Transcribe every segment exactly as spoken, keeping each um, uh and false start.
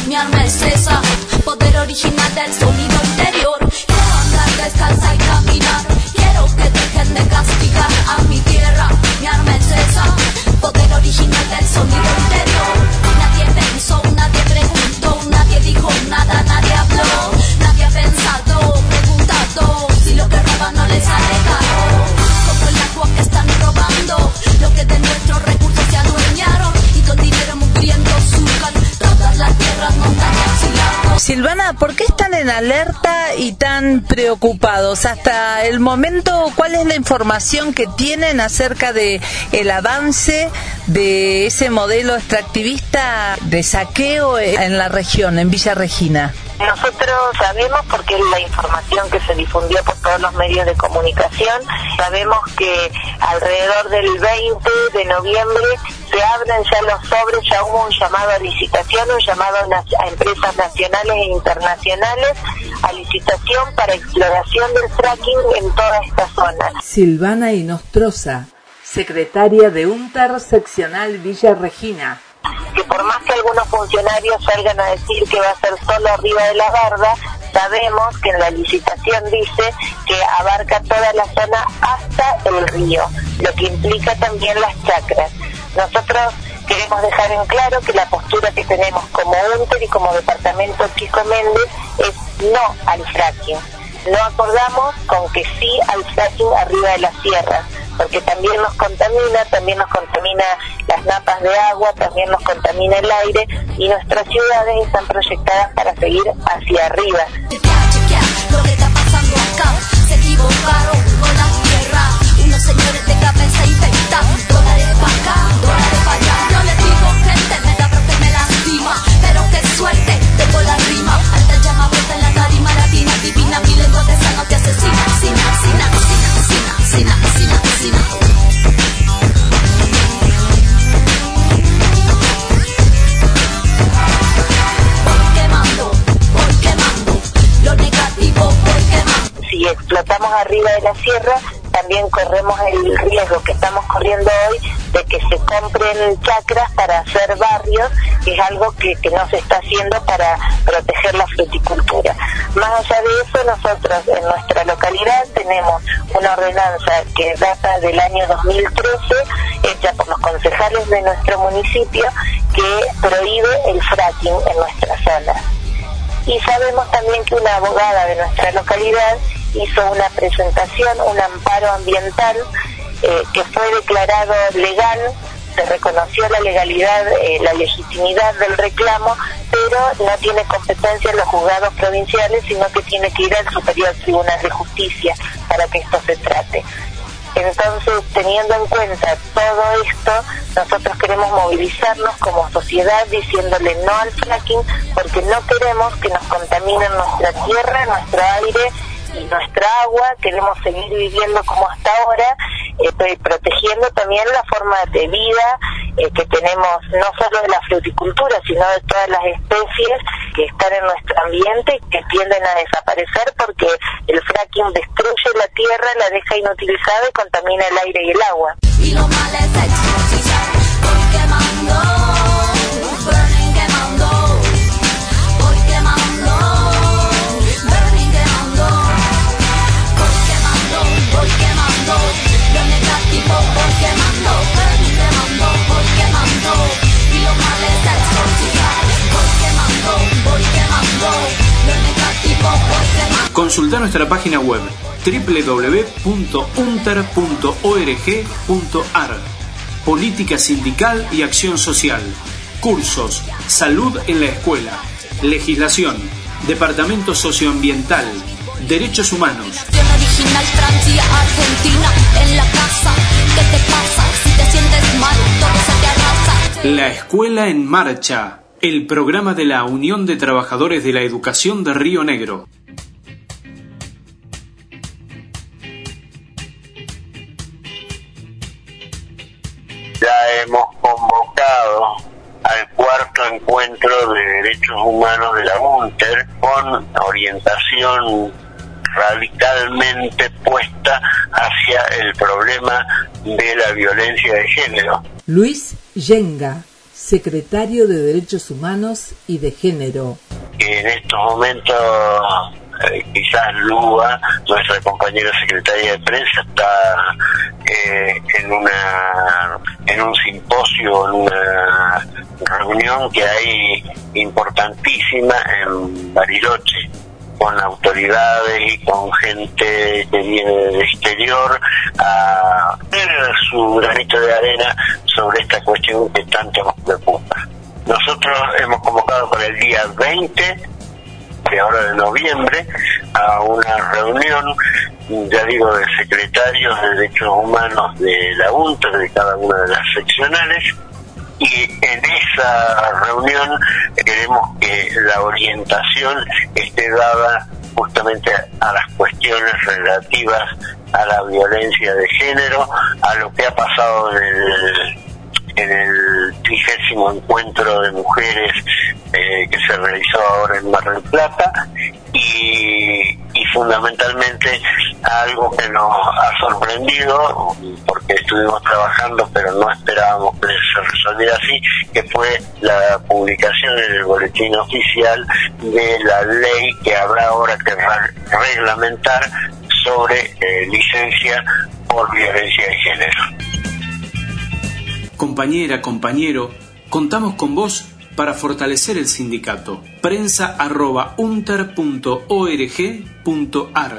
mi arma es esa, poder original del sonido interior. Quiero andar descalza y caminar, quiero que dejen de castigar a mi tierra, mi arma es esa, poder original del sonido interior. Nadie pensó, nadie preguntó, nadie dijo nada, nadie habló, nadie ha pensado, preguntado, si lo que roban no les sale caro. Como el agua que están robando, lo que de nuestros recursos se adueñaron, y con dinero mugriento surcan todas las tierras, montañas y lagos. Silvana, ¿por qué están en alerta y tan preocupados? Hasta el momento, ¿cuál es la información que tienen acerca de el avance de ese modelo extractivista de saqueo en la región, en Villa Regina? Nosotros sabemos, porque es la información que se difundió por todos los medios de comunicación, sabemos que alrededor del veinte de noviembre se abren ya los sobres, ya hubo un llamado a licitación, un llamado a empresas nacionales e internacionales a licitación para exploración del fracking en toda esta zona. Silvana Inostroza, secretaria de UNTER Seccional Villa Regina. Que por más que algunos funcionarios salgan a decir que va a ser solo arriba de la barda, sabemos que en la licitación dice que abarca toda la zona hasta el río, lo que implica también las chacras. Nosotros queremos dejar en claro que la postura que tenemos como UNTER y como departamento Chico Méndez es no al fracking. No acordamos con que sí al fracking arriba de las sierras, porque también nos contamina, también nos contamina las napas de agua, también nos contamina el aire, y nuestras ciudades están proyectadas para seguir hacia arriba. Chequea, chequea lo que está pasando acá, se equivocaron con la tierra, unos señores de cabeza infecta, dólares para acá, dólares para allá. Yo les digo, gente, me da porque me lastima, pero qué suerte, tengo la rima, alta llama vuelta en la tarima latina, divina, mi lengua de esa no te asesina, sina, sina, sina, sina, sina, sina, sina. Voy quemando, voy quemando, lo negativo voy quemando. Si explotamos arriba de la sierra, también corremos el riesgo que estamos corriendo hoy de que se compren chacras para hacer barrios, que es algo que, que no se está haciendo para proteger la fruticultura. Más allá de eso, nosotros en nuestra localidad tenemos una ordenanza que data del año dos mil trece, hecha por los concejales de nuestro municipio, que prohíbe el fracking en nuestra zona. Y sabemos también que una abogada de nuestra localidad hizo una presentación, un amparo ambiental eh, que fue declarado legal, se reconoció la legalidad, eh, la legitimidad del reclamo, pero no tiene competencia en los juzgados provinciales, sino que tiene que ir al Superior Tribunal de Justicia para que esto se trate. Entonces, teniendo en cuenta todo esto, nosotros queremos movilizarnos como sociedad diciéndole no al fracking, porque no queremos que nos contaminen nuestra tierra, nuestro aire y nuestra agua. Queremos seguir viviendo como hasta ahora, eh, protegiendo también la forma de vida eh, que tenemos, no solo de la fruticultura, sino de todas las especies que están en nuestro ambiente y que tienden a desaparecer porque el fracking destruye la tierra, la deja inutilizada y contamina el aire y el agua. Y lo mal es exorcizar, voy quemando, burning quemando, voy quemando, burning quemando, voy quemando, voy quemando, lo negativo voy quemando, burning quemando, voy quemando, y lo mal es exorcizar, voy quemando, voy quemando, lo negativo voy quemando. Consulta nuestra página web doble u doble u doble u punto unter punto org punto ar. Política sindical y acción social. Cursos, salud en la escuela, legislación, departamento socioambiental, derechos humanos. Original Francia, Argentina, en la casa. ¿Qué te pasa? Si te sientes mal, todo se te arrasa. La Escuela en Marcha, el programa de la Unión de Trabajadores de la Educación de Río Negro. Ya hemos convocado al cuarto encuentro de derechos humanos de la UNTER con orientación radicalmente puesta hacia el problema de la violencia de género. Luis Yenga, secretario de Derechos Humanos y de Género. En estos momentos, eh, quizás Lua, nuestra compañera secretaria de prensa, está eh, en una en un simposio, en una reunión que hay importantísima en Bariloche, con autoridades y con gente que viene del exterior a poner su granito de arena sobre esta cuestión que tanto nos preocupa. Nosotros hemos convocado para el día veinte de ahora de noviembre a una reunión, ya digo, de secretarios de Derechos Humanos de la UNTER, de cada una de las seccionales, y en esa reunión queremos que la orientación esté dada justamente a las cuestiones relativas a la violencia de género, a lo que ha pasado en el en el trigésimo encuentro de mujeres eh, que se realizó ahora en Mar del Plata, y, y fundamentalmente algo que nos ha sorprendido, porque estuvimos trabajando pero no esperábamos que se resolviera así, que fue la publicación en el boletín oficial de la ley que habrá ahora que reglamentar sobre eh, licencia por violencia de género. Compañera, compañero, contamos con vos para fortalecer el sindicato. Prensa arroba unter punto org punto ar.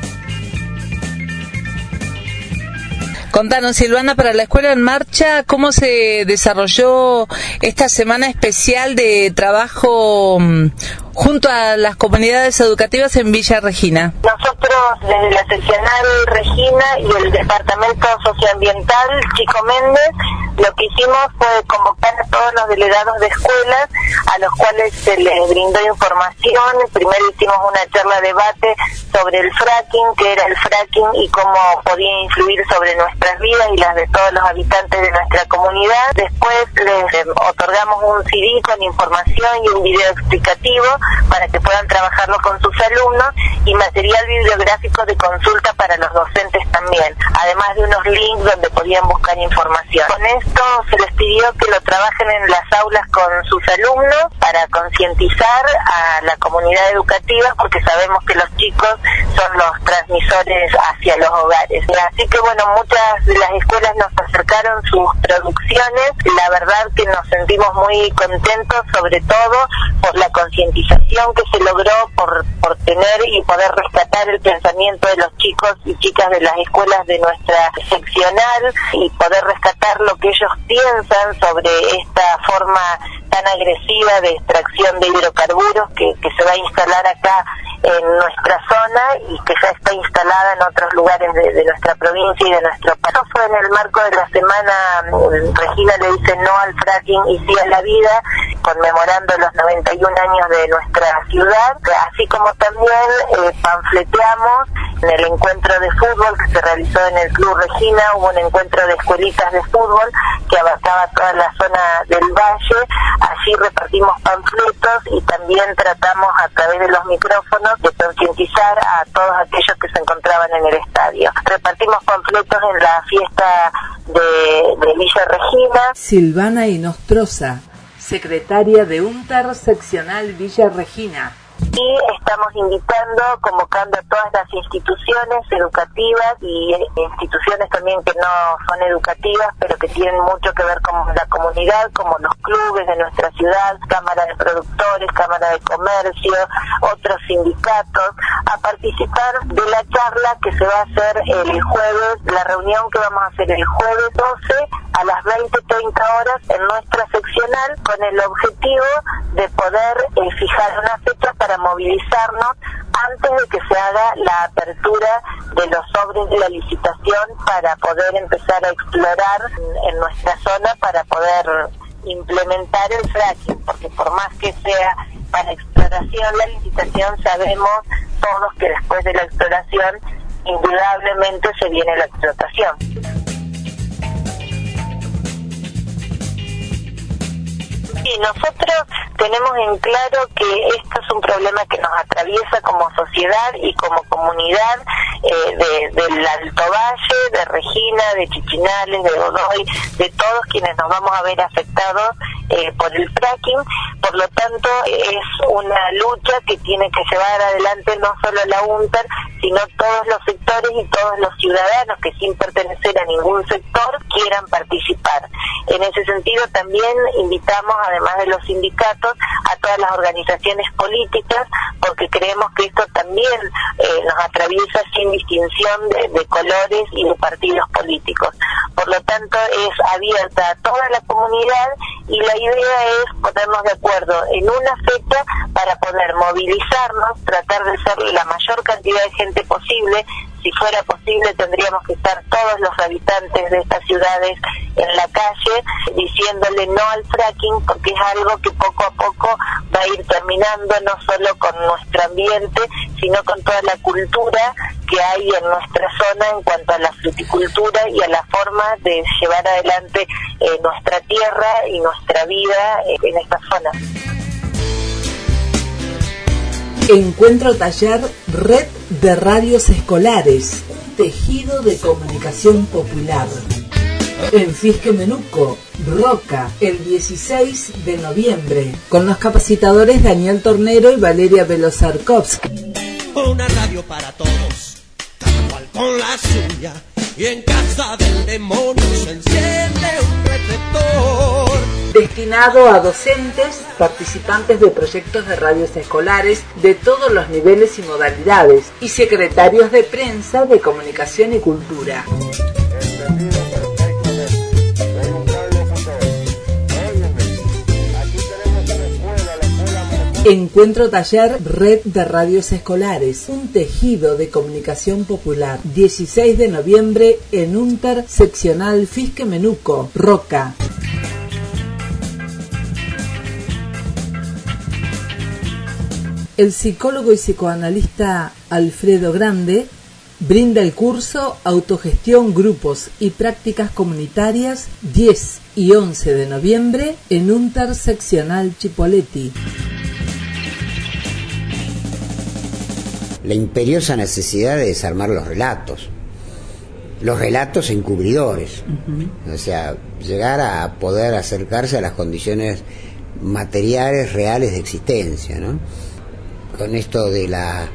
Contanos, Silvana, para la Escuela en Marcha, ¿cómo se desarrolló esta semana especial de trabajo junto a las comunidades educativas en Villa Regina? Nosotros, desde la seccional Regina y el Departamento Socioambiental Chico Méndez, lo que hicimos fue convocar a todos los delegados de escuelas, a los cuales se les brindó información. Primero hicimos una charla debate sobre el fracking, qué era el fracking y cómo podía influir sobre nuestras vidas y las de todos los habitantes de nuestra comunidad. Después les eh, otorgamos un C D con información y un video explicativo para que puedan trabajarlo con sus alumnos, y material bibliográfico de consulta para los docentes también, además de unos links donde podían buscar información. Con esto se les pidió que lo trabajen en las aulas con sus alumnos para concientizar a la comunidad educativa, porque sabemos que los chicos son los transmisores hacia los hogares. Así que bueno, muchas de las escuelas nos acercaron sus producciones. La verdad que nos sentimos muy contentos, sobre todo por la concientización que se logró, por, por tener y poder rescatar el pensamiento de los chicos y chicas de las escuelas de nuestra seccional, y poder rescatar lo que ellos piensan sobre esta forma tan agresiva de extracción de hidrocarburos que, que se va a instalar acá en nuestra zona y que ya está instalada en otros lugares de, de nuestra provincia y de nuestro país. Eso fue en el marco de la semana Regina le dice no al fracking y sí a la vida, conmemorando los noventa y un años de nuestra ciudad, así como también eh, panfleteamos en el encuentro de fútbol que se realizó en el Club Regina. Hubo un encuentro de escuelitas de fútbol que abarcaba toda la zona del valle. Allí repartimos panfletos y también tratamos a través de los micrófonos de concientizar a todos aquellos que se encontraban en el estadio. Repartimos panfletos en la fiesta de, de Villa Regina. Silvana Inostroza, secretaria de UNTER seccional Villa Regina. Y estamos invitando, convocando a todas las instituciones educativas y instituciones también que no son educativas, pero que tienen mucho que ver con la comunidad, como los clubes de nuestra ciudad, Cámara de Productores, Cámara de Comercio, otros sindicatos, a participar de la charla que se va a hacer el jueves, la reunión que vamos a hacer el jueves doce a las veinte treinta horas en nuestra seccional, con el objetivo de poder eh, fijar una fecha para movilizarnos antes de que se haga la apertura de los sobres de la licitación, para poder empezar a explorar en nuestra zona, para poder implementar el fracking, porque por más que sea para exploración la licitación, sabemos todos que después de la exploración indudablemente se viene la explotación. Y nosotros tenemos en claro que estos es un problema que nos atraviesa como sociedad y como comunidad eh, de, del Alto Valle, de Regina, de Chichinales, de Godoy, de todos quienes nos vamos a ver afectados eh, por el fracking. Por lo tanto, es una lucha que tiene que llevar adelante no solo la UNTER, sino todos los sectores y todos los ciudadanos que sin pertenecer a ningún sector quieran participar. En ese sentido también invitamos, además de los sindicatos, a todas las organizaciones políticas, porque creemos que esto también eh, nos atraviesa sin distinción de, de colores y de partidos políticos. Por lo tanto, es abierta a toda la comunidad y la idea es ponernos de acuerdo en una fecha para poder movilizarnos, tratar de ser la mayor cantidad de gente posible. Si fuera posible, tendríamos que estar todos los habitantes de estas ciudades en la calle diciéndole no al fracking, porque es algo que poco a poco va a ir terminando, no solo con nuestro ambiente, sino con toda la cultura que hay en nuestra zona en cuanto a la fruticultura y a la forma de llevar adelante eh, nuestra tierra y nuestra vida eh, en esta zona. Encuentro Taller Red de Radios Escolares, un tejido de comunicación popular. En Fisque Menuco, Roca, el dieciséis de noviembre, con los capacitadores Daniel Tornero y Valeria Belozarkovsky. Una radio para todos, cada cual con la suya, y en casa del demonio se enciende un receptor. Destinado a docentes, participantes de proyectos de radios escolares de todos los niveles y modalidades, y secretarios de prensa de comunicación y cultura. Encuentro Taller Red de Radios Escolares, un tejido de comunicación popular, dieciséis de noviembre en UNTER Seccional Fisque Menuco, Roca. El psicólogo y psicoanalista Alfredo Grande brinda el curso Autogestión, Grupos y Prácticas Comunitarias diez y once de noviembre en UNTER Seccional Chipoleti. La imperiosa necesidad de desarmar los relatos, los relatos encubridores, uh-huh. O sea, llegar a poder acercarse a las condiciones materiales reales de existencia, ¿no? Con esto de la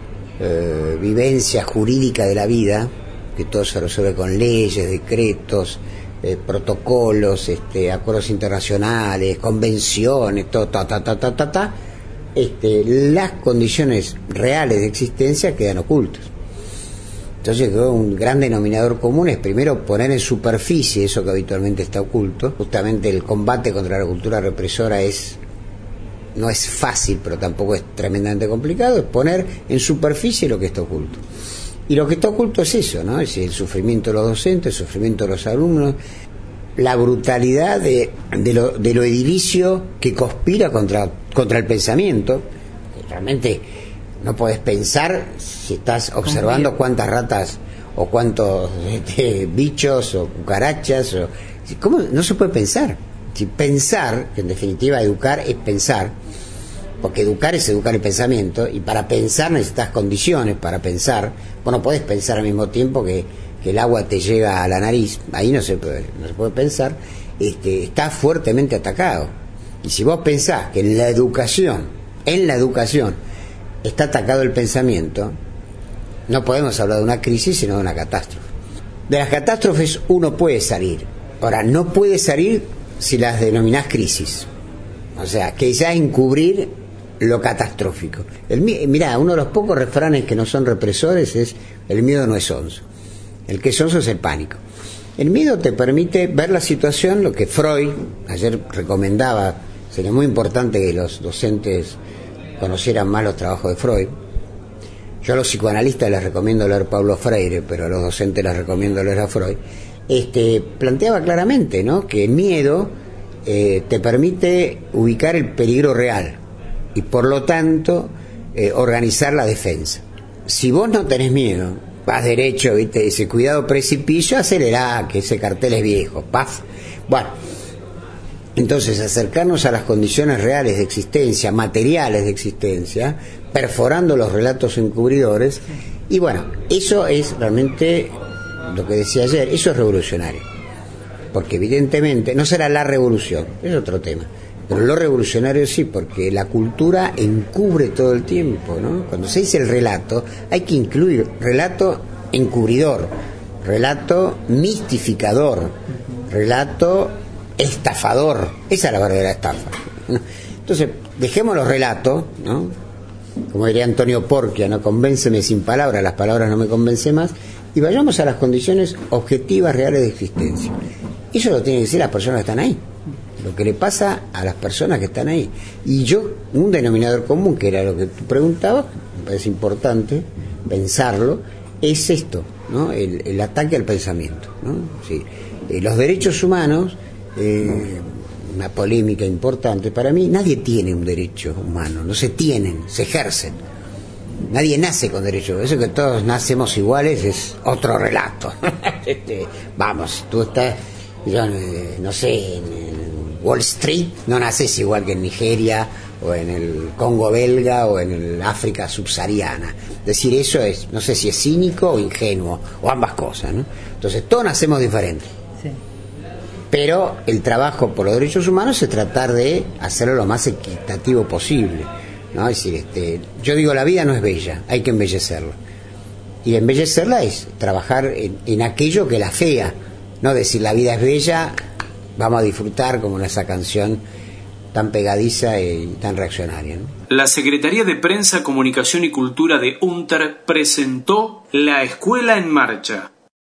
eh, vivencia jurídica de la vida, que todo se resuelve con leyes, decretos, eh, protocolos, este, acuerdos internacionales, convenciones, todo, ta, ta, ta, ta, ta, ta. Este, las condiciones reales de existencia quedan ocultas. Entonces un gran denominador común es primero poner en superficie eso que habitualmente está oculto. Justamente el combate contra la cultura represora es no es fácil, pero tampoco es tremendamente complicado, es poner en superficie lo que está oculto. Y lo que está oculto es eso, ¿no? Es el sufrimiento de los docentes, el sufrimiento de los alumnos, la brutalidad de, de, lo, de lo edilicio que conspira contra, contra el pensamiento. Realmente no podés pensar si estás observando cuántas ratas o cuántos este, bichos o cucarachas. O, ¿cómo? No se puede pensar. Si pensar, que en definitiva educar es pensar, porque educar es educar el pensamiento, y para pensar necesitas condiciones para pensar. Vos no podés pensar al mismo tiempo que, que el agua te llega a la nariz, ahí no se puede, no se puede pensar. Este, está fuertemente atacado. Y si vos pensás que en la educación, en la educación, está atacado el pensamiento, no podemos hablar de una crisis, sino de una catástrofe. De las catástrofes uno puede salir. Ahora, no puede salir si las denominás crisis. O sea, que ya encubrir lo catastrófico. El, mirá, uno de los pocos refranes que no son represores es: el miedo no es sonso. El que es sonso es el pánico. El miedo te permite ver la situación, lo que Freud ayer recomendaba. Sería muy importante que los docentes conocieran más los trabajos de Freud. Yo a los psicoanalistas les recomiendo leer Paulo Freire, pero a los docentes les recomiendo leer a Freud. Este, planteaba claramente, ¿no?, que el miedo eh, te permite ubicar el peligro real y por lo tanto eh, organizar la defensa. Si vos no tenés miedo, vas derecho, ¿viste? Ese cuidado precipicio, acelerá, que ese cartel es viejo, paz. Bueno, Entonces, acercarnos a las condiciones reales de existencia, materiales de existencia, perforando los relatos encubridores, y bueno, eso es realmente lo que decía ayer, eso es revolucionario, porque evidentemente no será la revolución, es otro tema, pero lo revolucionario sí, porque la cultura encubre todo el tiempo, ¿no? Cuando se dice el relato, hay que incluir relato encubridor, relato mistificador, relato estafador, esa es la verdadera estafa, ¿no? Entonces, dejemos los relatos, ¿no? Como diría Antonio Porquia, no convénceme sin palabras, las palabras no me convencen más, y vayamos a las condiciones objetivas reales de existencia. Eso lo tienen que decir las personas que están ahí, lo que le pasa a las personas que están ahí. Y yo, un denominador común, que era lo que tú preguntabas, me parece importante pensarlo, es esto, ¿no? El, el ataque al pensamiento, ¿no? Sí. Eh, los derechos humanos, eh, una polémica importante para mí, nadie tiene un derecho humano, no se tienen, se ejercen. Nadie nace con derecho, eso que todos nacemos iguales es otro relato. este, vamos, tú estás, yo, eh, no sé, en, en Wall Street, no naces igual que en Nigeria, o en el Congo belga, o en el África subsahariana. Decir eso es, no sé si es cínico o ingenuo, o ambas cosas, ¿no? Entonces todos nacemos diferentes. Sí. Pero el trabajo por los derechos humanos es tratar de hacerlo lo más equitativo posible, ¿no? Es decir, este, yo digo, la vida no es bella, hay que embellecerla. Y embellecerla es trabajar en, en aquello que la fea, no decir la vida es bella, vamos a disfrutar como en esa canción tan pegadiza y tan reaccionaria, ¿no? La Secretaría de Prensa, Comunicación y Cultura de UNTER presentó La Escuela en Marcha.